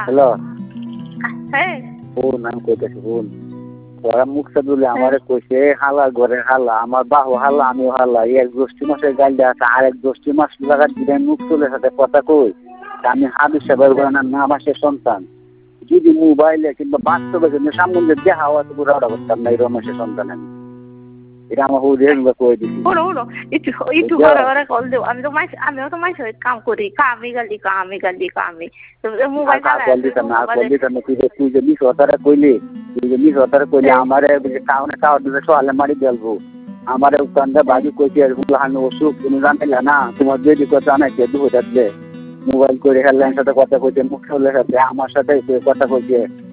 hello হ্যাঁ শোন আমি কইতেছি শোন তোরা মুখ সাদুলে আমারে কইছে হালা ঘরে হালা আমার বাহু হালা আমিও হালা এক গোষ্ঠী মাসের গাল দেওয়া আছে আর এক গোষ্ঠী মাস লাগা দিলে মুখ তুলে সাথে কথা কই আমি হাবিজ সাহেবের নাম আসে সন্তান যদি মোবাইলে কিংবা বাস্তবে কিন্তু সামনে দেখা হওয়া তো পুরো ওটা করতাম না এই রমেশের সন্তান আমি এটা আমার হুজুর কই দিছি হলো একটু ঘরে কল দেও আমিও তো মাইস কাম করি কামি গালি তো মোবাইল কল দিতাম না তুই যে মিস হতারে কইলি আমারে কাউনে কাউর দিলে সোয়ালে মারি দেলবো আমারে উকান্দা বাড়ি কইছে হানো অসুখ তুমি জানাইলা না তোমার যদি কথা জানাইছে দুধ মোবাইল করে হেডলাইন সাথে কথা কইছে মুখ সাথে আমার সাথে কথা কইছে